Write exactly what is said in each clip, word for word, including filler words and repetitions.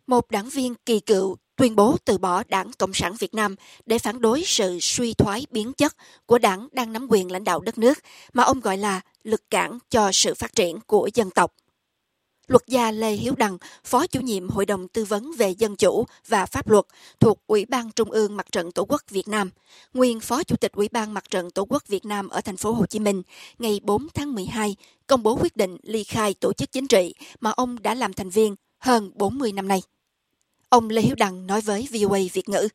Một đảng viên kỳ cựu tuyên bố từ bỏ Đảng Cộng sản Việt Nam để phản đối sự suy thoái biến chất của đảng đang nắm quyền lãnh đạo đất nước, mà ông gọi là lực cản cho sự phát triển của dân tộc. Luật gia Lê Hiếu Đăng, Phó Chủ nhiệm Hội đồng Tư vấn về Dân chủ và Pháp luật thuộc Ủy ban Trung ương Mặt trận Tổ quốc Việt Nam, nguyên Phó Chủ tịch Ủy ban Mặt trận Tổ quốc Việt Nam ở thành phố Hồ Chí Minh, ngày bốn tháng mười hai, công bố quyết định ly khai tổ chức chính trị mà ông đã làm thành viên hơn bốn mươi năm nay. Ông Lê Hiếu Đăng nói với vê o a Việt ngữ.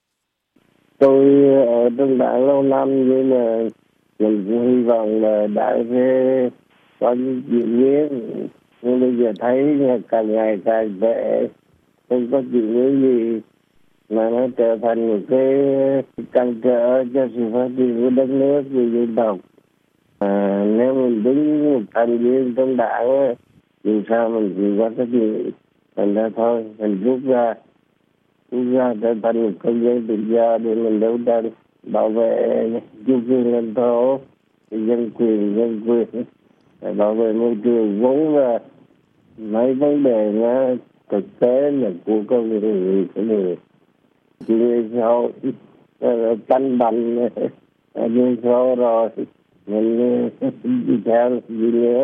Tôi ở trong đảng lâu năm, nhưng mà mình cũng hy vọng là đảng sẽ có những chuyển biến. Nhưng bây giờ thấy càng ngày càng tệ, không có chuyện gì mà nó trở thành một cái cản trở cho sự phát triển của đất nước và dân tộc. À, nếu mình đứng một thành viên trong đảng, dù sao mình cũng có trách nhiệm. Thành ra thôi, mình rút ra, rút ra trở thành một công dân tự do để mình đấu tranh bảo vệ chủ quyền lãnh thổ, dân quyền, dân quyền, bảo vệ môi trường vốn và mấy vấn đề nó thực tế là của con người, của người người sau tranh bằng như sau rồi mình đi theo gì nữa.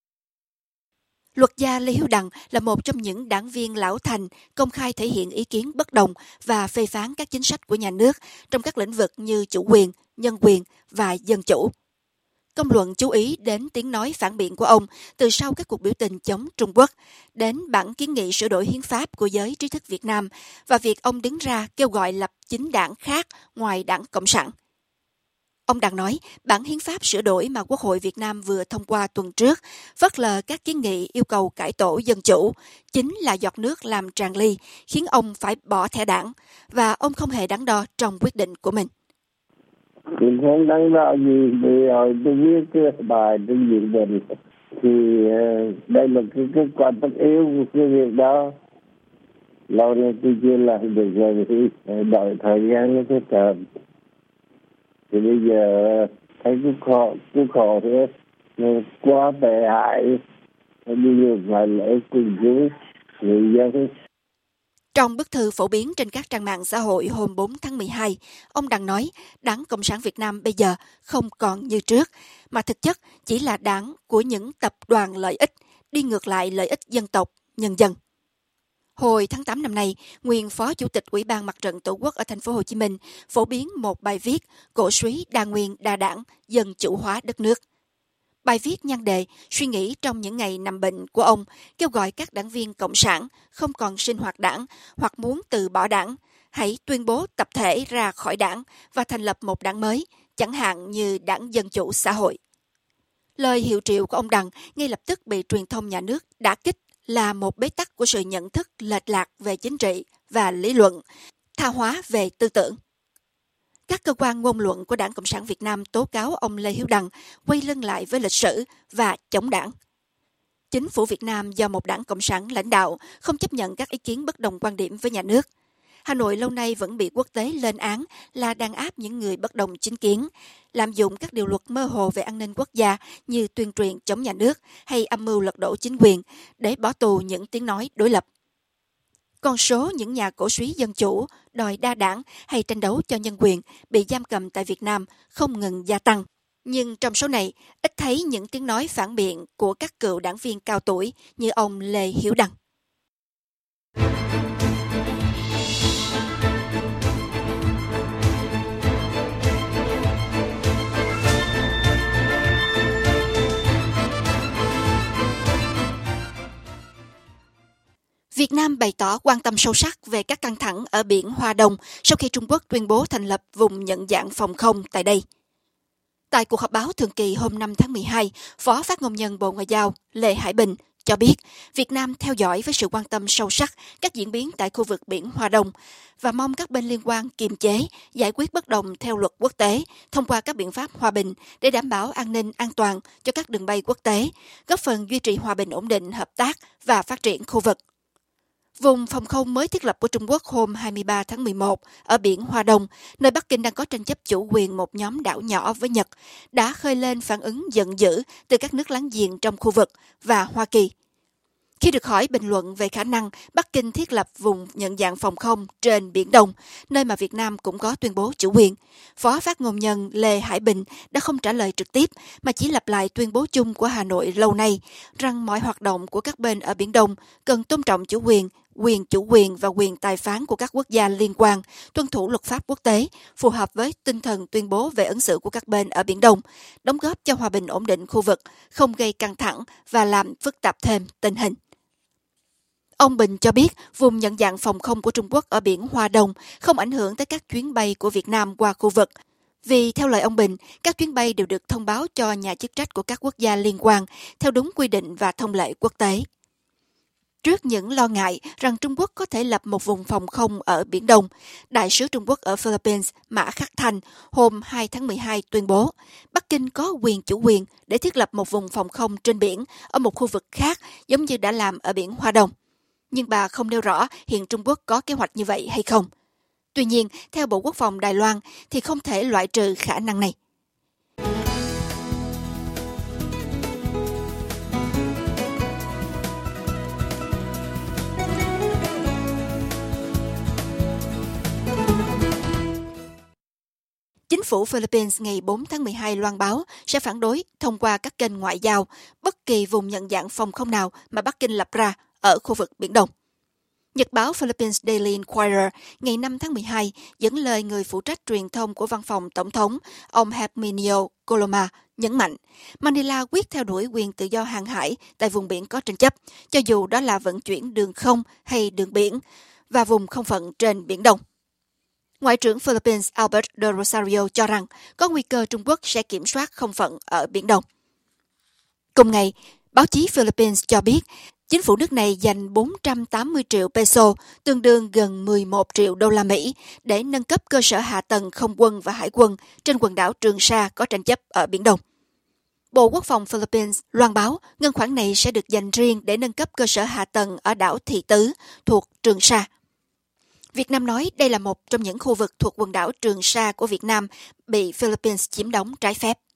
Luật gia Lê Hiếu Đăng là một trong những đảng viên lão thành công khai thể hiện ý kiến bất đồng và phê phán các chính sách của nhà nước trong các lĩnh vực như chủ quyền, nhân quyền và dân chủ. Công luận chú ý đến tiếng nói phản biện của ông từ sau các cuộc biểu tình chống Trung Quốc, đến bản kiến nghị sửa đổi hiến pháp của giới trí thức Việt Nam và việc ông đứng ra kêu gọi lập chính đảng khác ngoài Đảng Cộng sản. Ông Đăng nói, bản hiến pháp sửa đổi mà Quốc hội Việt Nam vừa thông qua tuần trước phớt lờ các kiến nghị yêu cầu cải tổ dân chủ, chính là giọt nước làm tràn ly, khiến ông phải bỏ thẻ đảng, và ông không hề đắn đo trong quyết định của mình. Mình không đắn đo gì, vì hồi tôi viết cái bài trên diện bình, thì đây là cái kết quả tất yếu của cái việc đó. Lâu nay tôi chưa làm được rồi, thì đợi thời gian nó thích hợp. Thì bây giờ thấy cũng khó, cũng khó thế, nó quá tệ hại, nó đi ngược lại lợi ích của chúng người dân. Trong bức thư phổ biến trên các trang mạng xã hội hôm bốn tháng mười hai, ông Đăng nói Đảng Cộng sản Việt Nam bây giờ không còn như trước, mà thực chất chỉ là đảng của những tập đoàn lợi ích, đi ngược lại lợi ích dân tộc, nhân dân. Hồi tháng tám năm nay, nguyên Phó Chủ tịch Ủy ban Mặt trận Tổ quốc ở thành phố Hồ Chí Minh phổ biến một bài viết cổ suý đa nguyên đa đảng, dân chủ hóa đất nước. Bài viết nhan đề suy nghĩ trong những ngày nằm bệnh của ông, kêu gọi các đảng viên cộng sản không còn sinh hoạt đảng hoặc muốn từ bỏ đảng, hãy tuyên bố tập thể ra khỏi đảng và thành lập một đảng mới, chẳng hạn như Đảng Dân chủ Xã hội. Lời hiệu triệu của ông Đăng ngay lập tức bị truyền thông nhà nước đả kích là một bế tắc của sự nhận thức lệch lạc về chính trị và lý luận, tha hóa về tư tưởng. Các cơ quan ngôn luận của Đảng Cộng sản Việt Nam tố cáo ông Lê Hiếu Đăng quay lưng lại với lịch sử và chống đảng. Chính phủ Việt Nam do một đảng Cộng sản lãnh đạo không chấp nhận các ý kiến bất đồng quan điểm với nhà nước. Hà Nội lâu nay vẫn bị quốc tế lên án là đàn áp những người bất đồng chính kiến, lạm dụng các điều luật mơ hồ về an ninh quốc gia như tuyên truyền chống nhà nước hay âm mưu lật đổ chính quyền để bỏ tù những tiếng nói đối lập. Con số những nhà cổ súy dân chủ, đòi đa đảng hay tranh đấu cho nhân quyền bị giam cầm tại Việt Nam không ngừng gia tăng. Nhưng trong số này, ít thấy những tiếng nói phản biện của các cựu đảng viên cao tuổi như ông Lê Hiếu Đăng. Việt Nam bày tỏ quan tâm sâu sắc về các căng thẳng ở biển Hoa Đông sau khi Trung Quốc tuyên bố thành lập vùng nhận dạng phòng không tại đây. Tại cuộc họp báo thường kỳ hôm năm tháng mười hai, Phó Phát ngôn nhân Bộ Ngoại giao Lê Hải Bình cho biết Việt Nam theo dõi với sự quan tâm sâu sắc các diễn biến tại khu vực biển Hoa Đông và mong các bên liên quan kiềm chế, giải quyết bất đồng theo luật quốc tế thông qua các biện pháp hòa bình để đảm bảo an ninh an toàn cho các đường bay quốc tế, góp phần duy trì hòa bình ổn định, hợp tác và phát triển khu vực. Vùng phòng không mới thiết lập của Trung Quốc hôm hai mươi ba tháng mười một ở biển Hoa Đông, nơi Bắc Kinh đang có tranh chấp chủ quyền một nhóm đảo nhỏ với Nhật, đã khơi lên phản ứng giận dữ từ các nước láng giềng trong khu vực và Hoa Kỳ. Khi được hỏi bình luận về khả năng Bắc Kinh thiết lập vùng nhận dạng phòng không trên Biển Đông, nơi mà Việt Nam cũng có tuyên bố chủ quyền, Phó phát ngôn nhân Lê Hải Bình đã không trả lời trực tiếp mà chỉ lặp lại tuyên bố chung của Hà Nội lâu nay rằng mọi hoạt động của các bên ở Biển Đông cần tôn trọng chủ quyền, quyền chủ quyền và quyền tài phán của các quốc gia liên quan, tuân thủ luật pháp quốc tế, phù hợp với tinh thần tuyên bố về ứng xử của các bên ở Biển Đông, đóng góp cho hòa bình ổn định khu vực, không gây căng thẳng và làm phức tạp thêm tình hình. Ông Bình cho biết vùng nhận dạng phòng không của Trung Quốc ở biển Hoa Đông không ảnh hưởng tới các chuyến bay của Việt Nam qua khu vực. Vì theo lời ông Bình, các chuyến bay đều được thông báo cho nhà chức trách của các quốc gia liên quan theo đúng quy định và thông lệ quốc tế. Trước những lo ngại rằng Trung Quốc có thể lập một vùng phòng không ở Biển Đông, Đại sứ Trung Quốc ở Philippines Mã Khắc Thanh hôm hai tháng mười hai tuyên bố Bắc Kinh có quyền chủ quyền để thiết lập một vùng phòng không trên biển ở một khu vực khác giống như đã làm ở biển Hoa Đông. Nhưng bà không nêu rõ hiện Trung Quốc có kế hoạch như vậy hay không. Tuy nhiên, theo Bộ Quốc phòng Đài Loan thì không thể loại trừ khả năng này. Chính phủ Philippines ngày bốn tháng mười hai loan báo sẽ phản đối thông qua các kênh ngoại giao bất kỳ vùng nhận dạng phòng không nào mà Bắc Kinh lập ra ở khu vực Biển Đông. Nhật báo Philippines Daily Inquirer ngày năm tháng mười hai dẫn lời người phụ trách truyền thông của văn phòng Tổng thống, ông Herminio Coloma, nhấn mạnh Manila quyết theo đuổi quyền tự do hàng hải tại vùng biển có tranh chấp, cho dù đó là vận chuyển đường không hay đường biển, và vùng không phận trên Biển Đông. Ngoại trưởng Philippines Albert de Rosario cho rằng có nguy cơ Trung Quốc sẽ kiểm soát không phận ở Biển Đông. Cùng ngày, báo chí Philippines cho biết chính phủ nước này dành bốn trăm tám mươi triệu peso, tương đương gần mười một triệu đô la Mỹ, để nâng cấp cơ sở hạ tầng không quân và hải quân trên quần đảo Trường Sa có tranh chấp ở Biển Đông. Bộ Quốc phòng Philippines loan báo ngân khoản này sẽ được dành riêng để nâng cấp cơ sở hạ tầng ở đảo Thị Tứ thuộc Trường Sa. Việt Nam nói đây là một trong những khu vực thuộc quần đảo Trường Sa của Việt Nam bị Philippines chiếm đóng trái phép.